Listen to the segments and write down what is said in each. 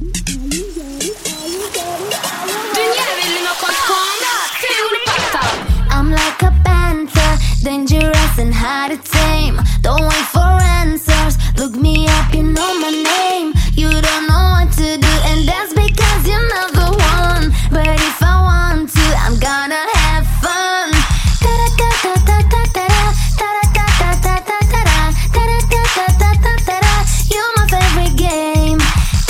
I'm like a panther, dangerous and hard to tame. Don't wait for answers, look me up, you know my name. You don't know what to do, and that's because you're not the one. But if I want to, I'm gonna have fun. You're my favorite game.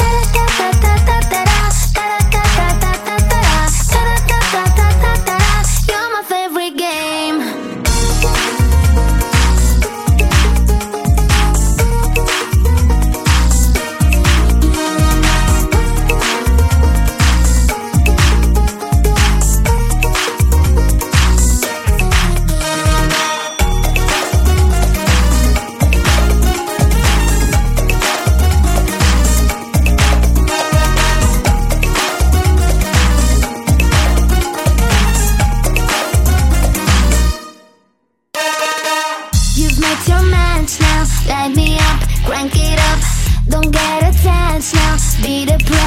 You're my favorite game. You've met your match now, light me up, crank it up. Don't get attached now, be the